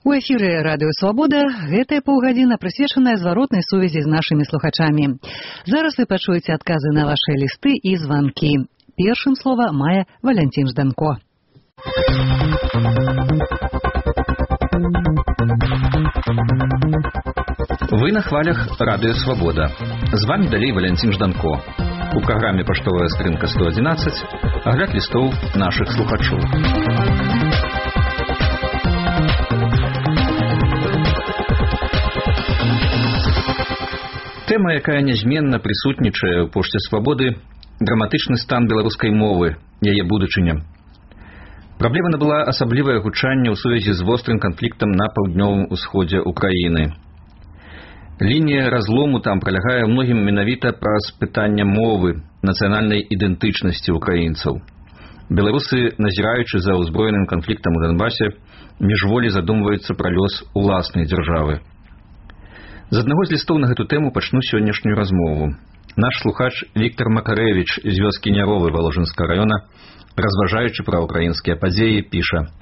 У эфіры радыё Свабода гэтая паўгадзіна прысвечаная зваротнай сувязі з нашымі слухачамі. Зараз вы пачуеце адказы на вашы лісты і званкі. Першым слова мае Валянцін Жданко. Вы на хвалях радыё Свабода. З вами далей Валянцін Жданко. У праграме «Паштовая скрынка 111» агляд лістоў нашых слухачоў. Тэма, якая нязменна прысутнічае ў пошце Свабоды, драматычны стан беларускай мовы, яе будучыня. Праблема набыла асаблівае гучанне ў сувязі з вострым канфліктам на паўднёвым усходзе ўкраіны. Лінія разлому там пралягае многім менавіта праз пытання мовы, нацыянальнай ідэнтычнасці ўкраінцаў. Беларусы, назіраючы за ўзброеным канфліктам у Донбасе, міжволі задумваюцца пра лёс уласнай дзяржавы. З аднаго з лістоў на гэту тэму пачну сённяшнюю размову. Наш слухач Віктор Макарэвіч з вёскі Няровы Валожынскага раёна, разважаючы пра ўкраінскія падзеі, піша: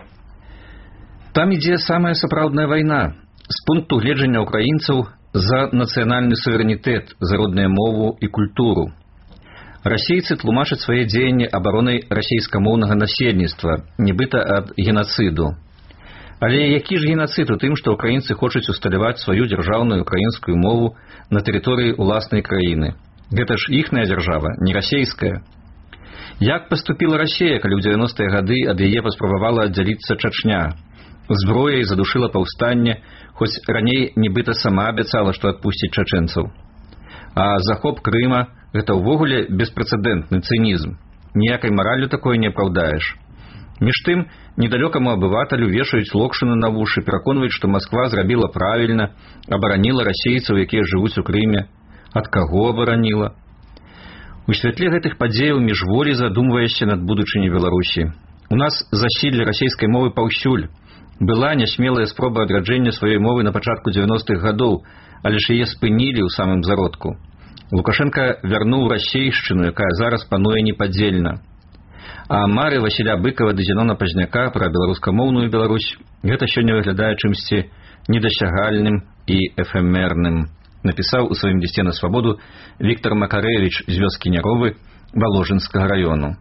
«Там ідзе самая сапраўдная вайна. З пункту гледжання ўкраінцаў за нацыянальны суверэнітэт, за родную мову і культуру. Расейцы тлумачаць свае дзеянні абаронай расейскамоўнага насельніцтва, нібыта ад генацыду. Але які ж генацыд у тым, што ўкраінцы хочуць усталяваць сваю дзяржаўную украінскую мову на тэрыторыі ўласнай краіны? Гэта ж іхная дзяржава, не расейская. Як паступіла Расія, калі ў 90-е гады ад яе паспрабавала аддзяліцца Чачня? Зброяй задушыла паўстанне, хоць раней нібыта сама абяцала, што адпусціць чачэнцаў. А захоп Крыма – гэта ўвогуле беспрэцэдэнтны цынізм. Ніякай мараллю такое не апраўдаеш. Між тым, недалёкаму абываталю вешаюць локшыны на вушы, пераконваюць, што Масква зрабіла правільна, абараніла расейцаў, якія жывуць у Крыме. Ад каго абараніла? У святле гэтых падзеяў міжволі задумваешся над будучыняй Беларусі. У нас засілле расейскай мовы паўсюль. Была нясмелая спроба адраджэння сваёй мовы на пачатку 90-х гадоў, але ж яе спынілі ў самым зародку. Лукашенка вярнуў расейшчыну, якая зараз пануе непадзельна. А мары Васіля Быкава ды Зенона Пазняка пра беларускамоўную Беларусь гэта сёння выглядае чымсьці недасягальным і эфемерным, напісаў у сваім лісце на Свабоду Віктор Макарэвіч з вёскі Няровы Валожынскага раёну.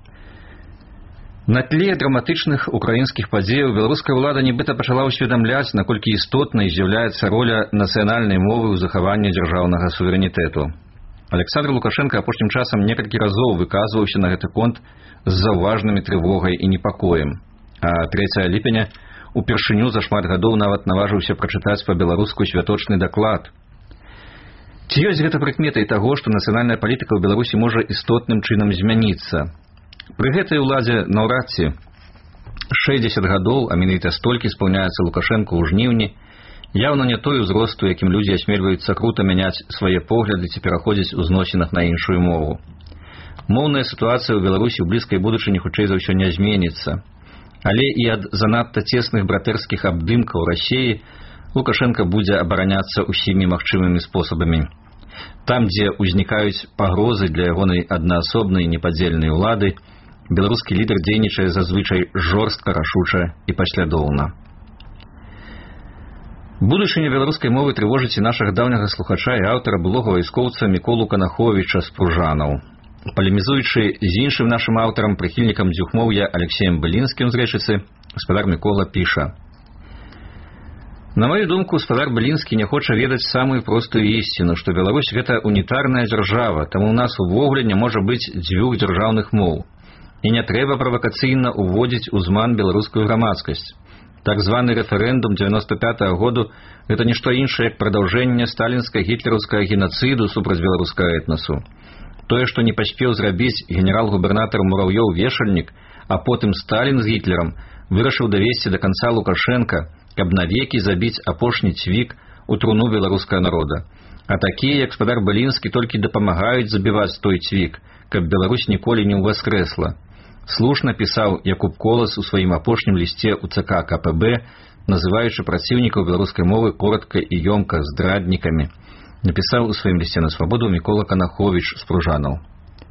На тле драматычных украінскіх падзеяў беларуская ўлада нібыта пачала ўсведамляць, наколькі істотнай з'яўляецца роля нацыянальнай мовы ў захаванні дзяржаўнага суверэнітэту. Александр Лукашенко апошнім часам некалькі разоў выказваўся на гэты конт з заўважнымі трывогай і непакоем. А 3 ліпеня упершыню за шмат гадоў нават наважыўся прачытаць па-беларуску святочны даклад. Ці ёсць гэта прыкметай таго, што нацыянальная палітыка ў Беларусі можа істотным чынам змяніцца? Пры гэтай уладзе наўрад ці 60 гадоў, а менавіта столькі спаўняецца Лукашенко ў жніўні, яўна не той узрост, у якім людзі асмельваюцца крута мяняць свае погляды ці пераходзіць у зносінах на іншую мову. Моўная сітуацыя ў Беларусі ў блізкай будучыні хутчэй за ўсё не зменіцца. Але і ад занадта цесных братэрскіх абдымкаў Расіі Лукашенко будзе абараняцца ўсімі магчымымі спосабамі. Там, дзе ўзнікаюць пагрозы для ягонай аднаасобнай непадзельнай улады, беларускі лідар дзейнічае зазвычай жорстка, рашуча і паслядоўна. Будучыня беларускай мовы трывожыць і нашага даўняга слухача і аўтара былога вайскоўца Міколу Канаховіча з Пружанаў. Палемізуючы з іншым нашым аўтарам, прыхільнікам дзюхмоўя Алексеем Былінскім з Рэчыцы, гаспадар Мікола піша: «На маю думку, гаспадар Былінскі не хоча ведаць самую простую ісціну, што Беларусь – гэта унітарная дзяржава, таму ў нас увогуле не можа быць дзвюх дзяржаўных моў. І не трэба правакацыйна ўводзіць у зман беларускую грамадскасць. Так званы рэферэндум 95-го году – гэта нішто іншае, як прадаўжэнне сталінска-гітлераўскага генацыду супраць беларускага этнасу. Тое, што не паспеў зрабіць генерал-губернатар Мурав'ёў-Вешальнік, а потым Сталін з Гітлерам, вырашыў давесці да канца Лукашенка, каб навекі забіць апошні цвік у труну беларускага народа. А такія, як гаспадар Былінскі, толькі дапамагаюць забіваць той цвік, каб Беларусь ніколі не ўваскрэсла. Слушна пісаў Якуб Колас у сваім апошнім лісце ў ЦК КПБ, называючы праціўнікаў беларускай мовы коротка і ёмка здраднікамі. Напісаў у сваім лісце на Свабоду Мікола Канаховіч з Пружанаў.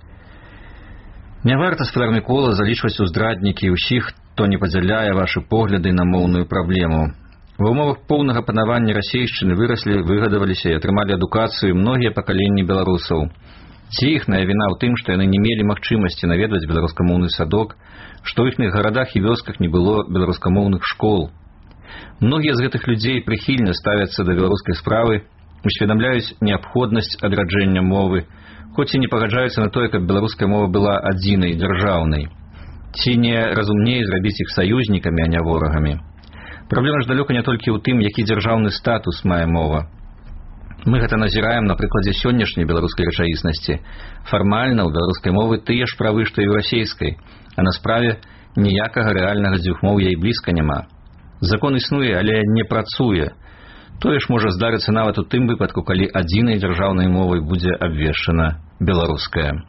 Не варта, гаспадар Мікола, залічваць у здраднікі ўсіх, хто не падзяляе вашы погляды на моўную праблему. Ва ўмовах поўнага панавання расейшчыны выраслі, выгадаваліся і атрымалі адукацыю многія пакаленні беларусаў. Ці іхная віна ў тым, што яны не мелі магчымасці наведваць беларускамоўны садок, што ў іхных гарадах і вёсках не было беларускамоўных школ. Многія з гэтых людзей прыхільна ставяцца да беларускай справы, усведамляюць неабходнасць адраджэння мовы, хоць і не пагаджаюцца на тое, каб беларуская мова была адзінай, дзяржаўнай. Ці не разумней зрабіць іх саюзнікамі, а не ворагамі. Праблема ж далёка не толькі ў тым, які дзяржаўны статус мае мова. Мы гэта назіраем на прыкладзе сённяшняй беларускай рэчаіснасці. Фармальна ў беларускай мовы тыя ж правы, што і ў расейскай, а на справе ніякага рэальнага дзвюхмоўя і блізка няма. Закон існуе, але не працуе. Тое ж можа здарыцца нават у тым выпадку, калі адзінай дзяржаўнай мовай будзе абвешчана беларуская.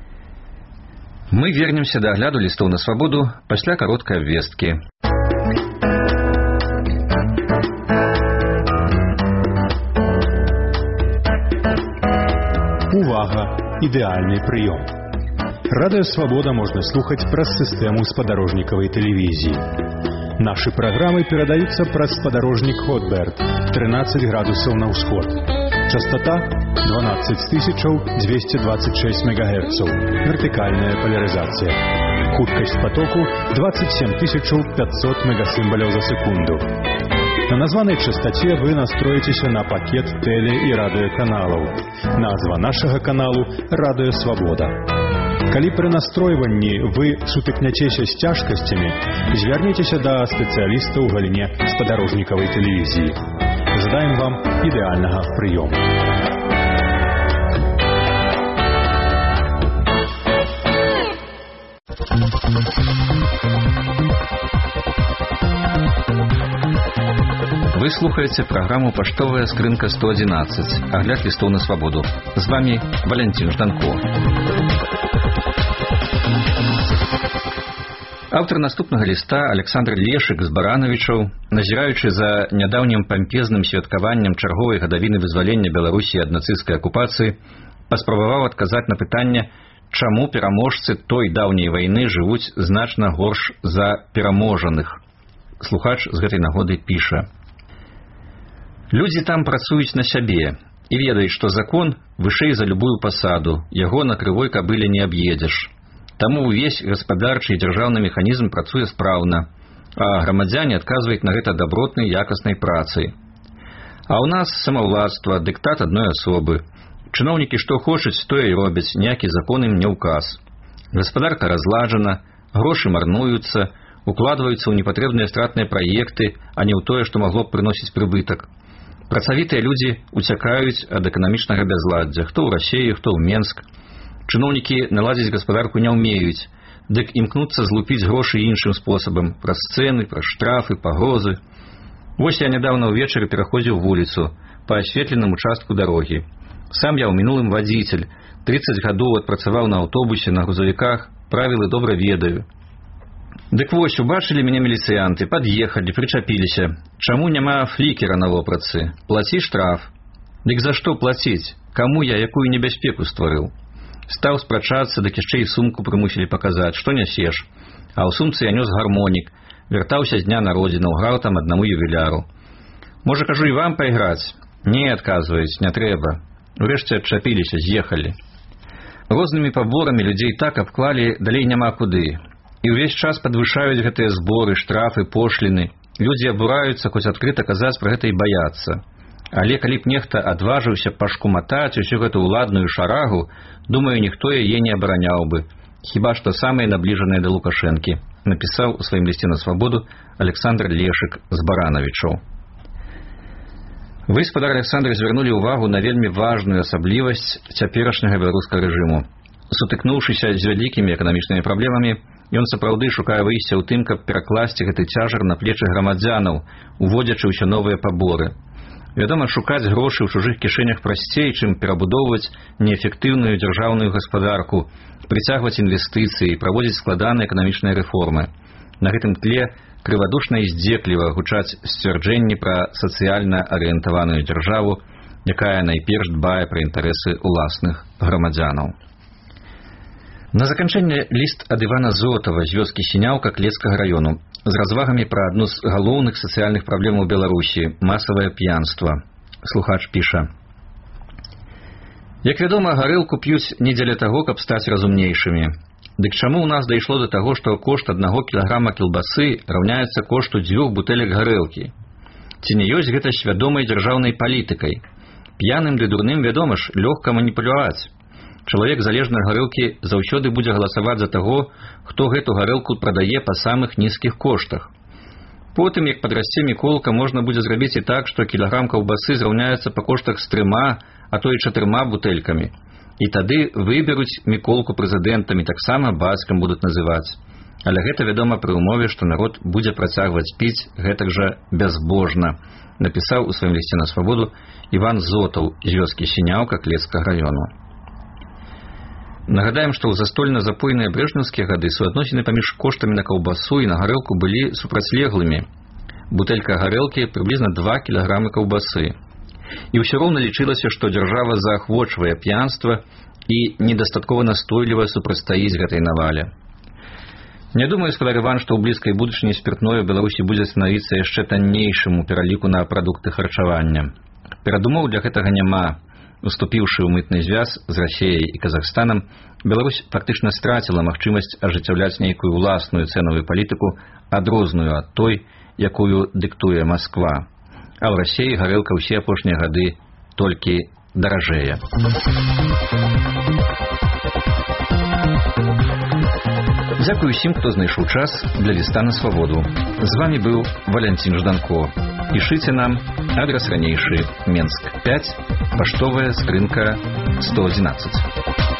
Мы вернемся да агляду лістоў на свабоду пасля кароткай абвесткі. Увага! Ідэальны прыём. Радыё Свабода можна слухаць праз сістэму спадарожнікавай тэлевізіі. Нашы праграмы перадаюцца праз спадарожнік Хотберт 13 градусаў на ўсход. Частота 12226 МГц. Вертыкальная полярызацыя. Хуткасць потоку 27500 мегасімбаляў за секунду. На названай частоце вы настроіцеся на пакет тэле- і радыёканалаў. Назва нашага каналу «Радыё Свабода». Калі пры настройванні вы сутыкняцеся з цяжкасцямі, звярніцеся да спецыяліста ў галіне спадарожнікавай тэлевізіі. Жадаем вам ідэальнага прыёму. Вы слухаеце праграму «Паштовая скрынка 111», агляд лістоў на свабоду. З вами Валянцін Жданко. Аўтар наступнага ліста Александр Лешык з Баранавічаў, назіраючы за нядаўнім пампезным святкаваннем чарговай гадавіны вызвалення Беларусі ад нацысцкай акупацыі, паспрабаваў адказаць на пытанне, чаму пераможцы той даўняй вайны жывуць значна горш за пераможаных. Слухач з гэтай нагоды піша: «Людзі там працуюць на сябе і ведаюць, што закон вышэй за любую пасаду, яго на крывой кабыле не аб'едзеш. Таму ўвесь гаспадарчы і дзяржаўны механізм працуе спраўна, а грамадзяне адказваюць на гэта дабротнай якаснай працай. А ў нас самаўладства, дыктат адной асобы. Чыноўнікі што хочуць, тое і робяць, ніякі закон ім не ўказ. Гаспадарка разладжана, грошы марнуюцца, укладваюцца ў непатрэбныя стратныя праекты, а не ў тое, што магло б прыносіць прыбытак. Працавітыя людзі уцякаюць ад эканамічнага бязладдзя, хто ў Расею, хто ў Менск. Чыноўнікі наладзіць гаспадарку не ўмеюць, дык імкнуцца злупіць грошы іншым спосабам, праз цэны, праз штрафы, пагрозы. Вось я нядаўна ўвечары пераходзіў вуліцу па асветленым участку дарогі. Сам я ў мінулым вадзіцель, 30 гадоў адпрацаваў на аўтобусе, на грузавіках, правілы добра ведаю. Дык вось, убачылі мяне міліцыянты, пад'ехалі, прычапіліся. Чаму няма флікера на вопратцы? Плаці штраф. Дык за што плаціць? Каму я якую небяспеку стварыў? Стаў спрачацца, дык яшчэ і сумку прымусілі паказаць, што нясеш. А ў сумцы я нёс гармонік, вяртаўся з дня народзінаў, граў там аднаму ювіляру. Можа, кажу, і вам пайграць? Не, адказваюць, не трэба. Урэшце адчапіліся, з'ехалі. Рознымі паборамі людзей так абклалі, далей няма куды. І ўвесь час падвышаюць гэтыя зборы, штрафы, пошліны. Людзі абураюцца, хоць адкрыта казаць пра гэта і баяцца. Але калі б нехта адважыўся пашкуматаць усю гэту ўладную шарагу, думаю, ніхто яе не абараняў бы. Хіба што самыя набліжаныя да Лукашэнкі, напісаў у сваім лісце на свабоду Александр Лешык з Баранавічаў. Вы, спадар Александр, звярнулі ўвагу на вельмі важную асаблівасць цяперашняга беларускага рэжыму. Сутыкнуўшыся з вялікімі эканамічнымі праблемамі, ён сапраўды шукае выйсця ў тым, каб перакласці гэты цяжар на плечы грамадзянаў, уводзячы ўсё новыя паборы. Вядома, шукаць грошы ў чужых кішэнях прасцей, чым перабудоўваць неэфектыўную дзяржаўную гаспадарку, прыцягваць інвестыцыі, праводзіць складаныя эканамічныя рэформы. На гэтым тле крывадушна і здзекліва гучаць сцвярджэнні пра сацыяльна арыентаваную дзяржаву, якая найперш дбае пра інтарэсы ўласных грамадзянаў. На заканчэнне ліст ад Івана Зотава з вёскі Сіняўка Клецкага раёну. з развагамі пра адну з галоўных сацыяльных праблем у Беларусі – масавае п'янства. Слухач піша: «Як вядома, гарэлку п'юць не дзеля таго, каб стаць разумнейшымі. Дык чаму ў нас дайшло да таго, што кошт 1 кілаграма кілбасы раўняецца кошту 2 бутэлек гарэлкі? Ці не ёсць гэта свядомай дзяржаўнай палітыкай? П'яным ды дурным, вядома ж, лёгка маніпуляваць. Чалавек, залежны ад гарэлкі, заўсёды будзе галасаваць за таго, хто гэту гарэлку прадае па самых нізкіх коштах. Потым, як падрасце Міколка, можна будзе зрабіць і так, што кілаграм каўбасы зраўняецца па коштах з 3, а то і 4 бутэлькамі. І тады выберуць Міколку прэзідэнтам і таксама бацькам будуць называць. Але гэта вядома пры ўмове, што народ будзе працягваць піць гэтак жа бязбожна», напісаў у сваім лісце на Свабоду Іван Зотаў з вёскі Сіняўка Клецкага раёну. Нагадаем, што ў застольна-запойныя брэжнеўскія гады суадносіны паміж коштамі на каўбасу і на гарэлку былі супрацьлеглымі. Бутэлька гарэлкі прыблізна 2 кілаграмы каўбасы. І ўсё роўна лічылася, што дзяржава заахвочвае п'янства і недастаткова настойліва супрацьстаіць гэтай навале. Не думаю, спадар Іван, што ў блізкай будучыні спіртное ў Беларусі будзе станавіцца яшчэ таннейшым у пераліку на прадукты харчавання. Перадумоў для гэтага няма. Уступіўшы ў мытны звяз з Расіяй і Казахстанам, Беларусь фактычна страціла магчымасць ажыццяўляць нейкую ўласную цэнавую палітыку, адрозную ад той, якую дыктуе Масква. А ў Расіі гарэлка ўсе апошнія гады толькі даражэе. Дзякую усім, хто знайшоў час для ліста на Свабоду. З вамі быў Валянцін Жданко. Пішыце нам, адрес ранейшы: Менск 5, паштовая скрынка 111.